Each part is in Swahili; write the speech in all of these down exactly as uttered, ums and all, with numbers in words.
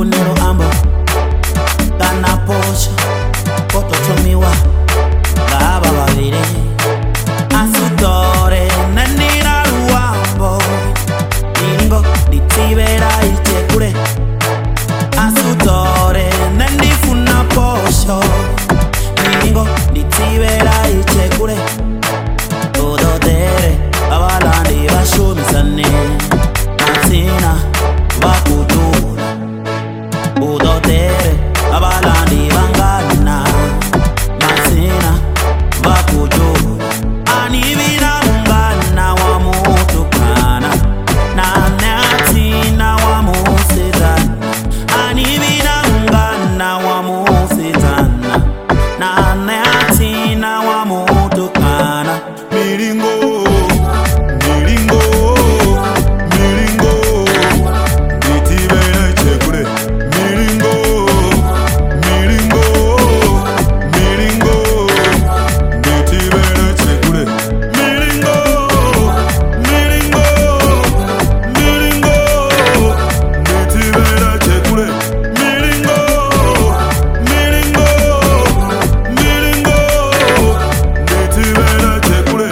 Tifunero ambo kana posho kototomiwa ngaba babiri asutore nandira ruambo ingo ditibera ichekure asutore nandifuna posho ingo ditibera ichekure todo dere abalandi bashumisane natsina bakudura udo dere abalandi bangana natsina bakudura anibina mungana wa mutukana na natsina wa musitana anibina mungana wa musitana na natsina wa mutukana miringo miringo miringo ditibera chekure miringo miringo miringo ditibera chekure miringo miringo miringo ditibera chekure miringo miringo miringo ditibera chekure.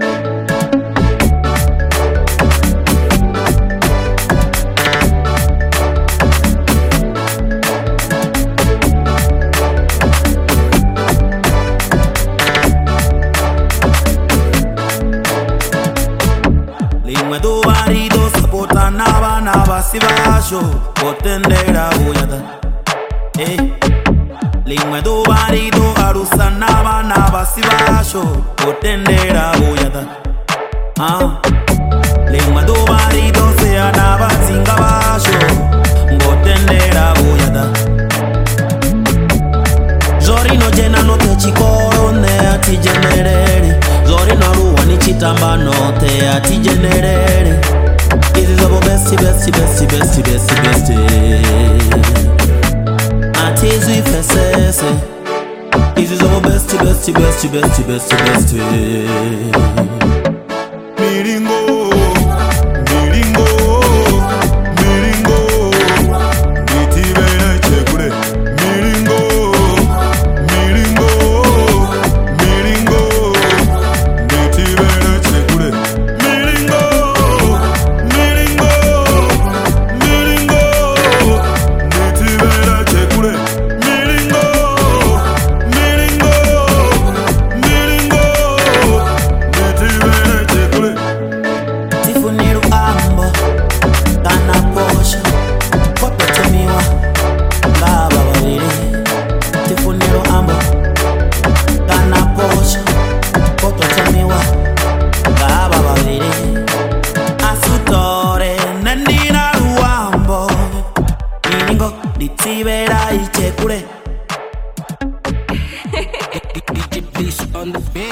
Limwe do marido sapota naba naba sibasho potendera uyada. Eh, limwe do marido arusa naba naba sibasho potendera uyada. Ah, limwe do marido se anaba singa basho potendera uyada. Zori no jena no te chikoro ne ati generere. Zori no ruwa ni chitamba no te ati generere. Izi zobo besti besti besti besti besti besti. Ati zui fesese. Izi zobo besti besti besti besti besti besti. Miringo miringo miringo ditibera chekure miringo miringo miringo ditibera chekure miringo miringo miringo ditibera chekure miringo miringo miringo ditibera chekure. Tifunero ambo kana posho kototomiwa ngaba babiri tifunero ambo kana posho kototomiwa ngaba babiri asutore nandira ruambo ingo ditibera ichekure. D J Bliss on the beat.